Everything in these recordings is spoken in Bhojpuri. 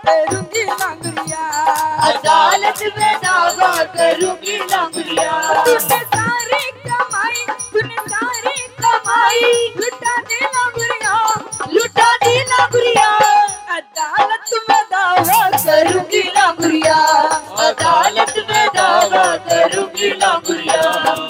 करूंगी लांगड़िया, अदालत में दावा करूंगी लांगड़िया। तूने सारी कमाई लुटा दे लांगड़िया, लुटा दी लांगड़िया। अदालत में दावा करूंगी लांगड़िया, अदालत में दावा करूंगी लांगड़िया।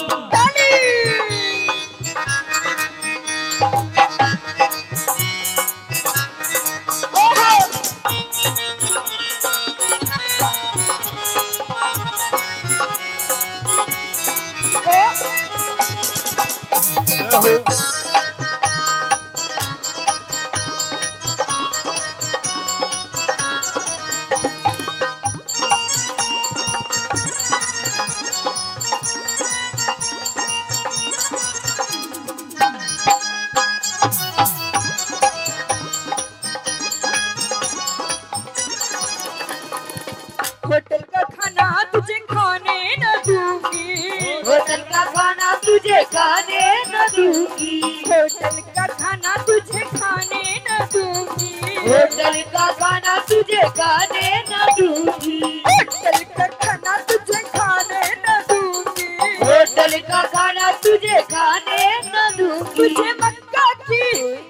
होटल का खाना तुझे खाने न दूंगी, होटल का खाना तुझे खाने न दूंगी। होटल का खाना तुझे खाने न दूंगी, होटल का खाना तुझे खाने न दूंगी। होटल का खाना तुझे खाने न दूंगी, होटल का खाना तुझे खाने न दूंगी। तुझे मक्का की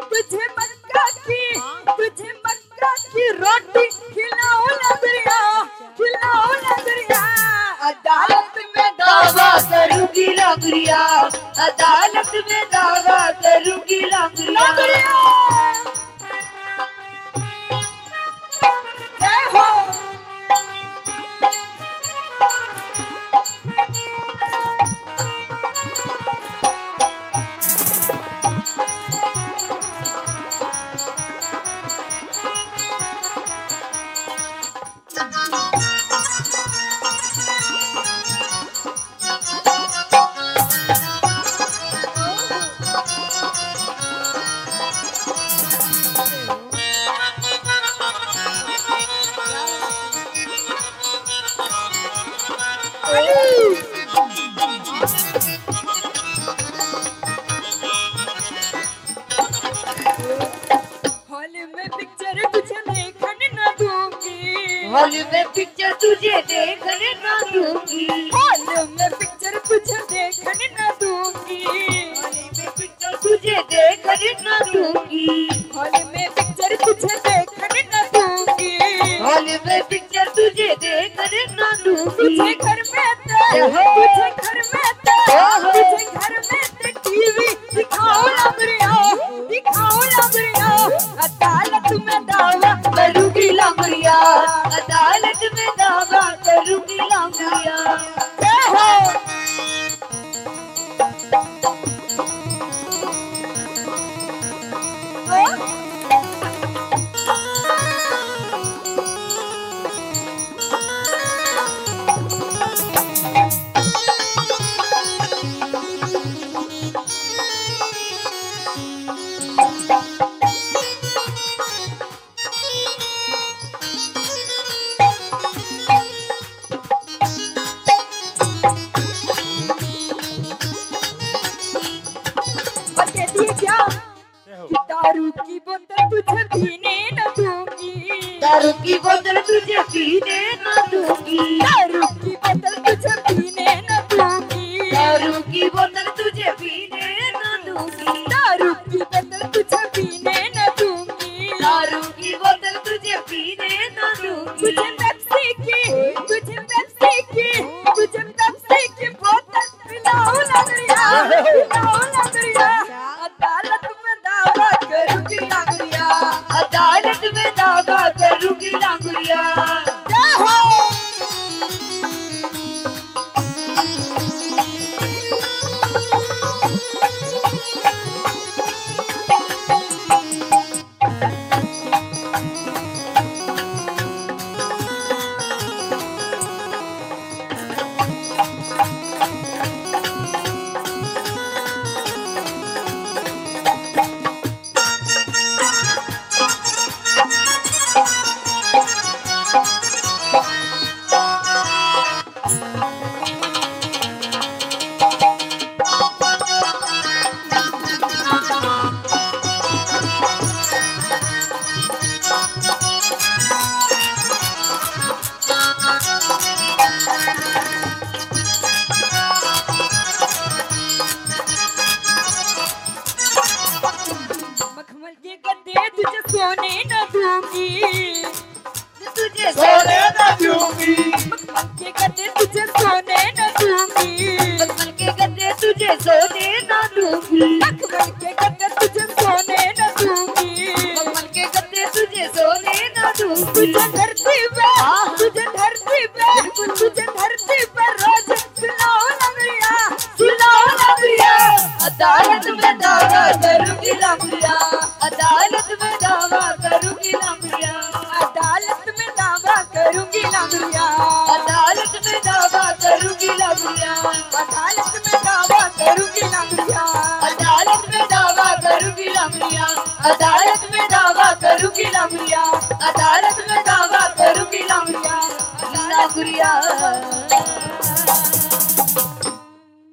रोटी खिलाओ लंगड़िया, अदालत में दावा करूंगी लांगड़िया, अदालत में दावा करूंगी लांगड़िया। जय हो। हॉल में पिक्चर तुझे देखने न दूंगी, हॉल में पिक्चर तुझे देखने न दूंगी। हॉल में पिक्चर तुझे देखने न दूंगी, हॉल में पिक्चर तुझे देखने न दूंगी। हॉल में पिक्चर तुझे देखने न दूंगी, हॉल में पिक्चर तुझे देखने न दूंगी। तुझे घर में टीवी दिखाओ लंगड़िया, अदालत में दावा करूंगी लांगड़िया, अदालत में दावा करूंगी लांगड़िया। जय हो। दारू की बोतल तुझे पीने न दूंगी, दारू की बोतल तुझे पीने न दूंगी। दारू की बोतल तुझे पीने न दूंगी, दारू की बोतल तुझे पीने न दूंगी। दारू की बोतल तुझे पीने न दूंगी, दारू की बोतल तुझे पीने न दूंगी। तुझे पेप्सी की बोतल पिलाओ लंगड़िया, अदालत में दावा करूंगी लांगड़िया, अदालत में दावा करूंगी लांगड़िया। जय हो। मखमल के गद्दे तुझे सोने न दूंगी, तुझे सोने न दूंगी, मखमल के गद्दे तुझे सोने न दूंगी, मखमल के गद्दे तुझे सोने न दूंगी, मखमल के गद्दे तुझे सोने न दूंगी, मखमल के गद्दे तुझे सोने न दूंगी। तुझे धरती पे, तुझे धरती पे, तुझे धरती पे रोज सुनाओ लंगड़िया, सुनाओ लंगड़िया। अदालत में दावा करूंगी लंगड़िया, अदालत में दावा करूंगी लंगड़िया, अदालत में दावा करूंगी लंगड़िया, अदालत में दावा करूंगी लंगड़िया, अदालत में दावा करूंगी लंगड़िया, अदालत में दावा करूंगी लंगड़िया, अदालत में दावा करूंगी लंगड़िया, अदालत में दावा करूंगी लंगड़िया, लंगड़िया।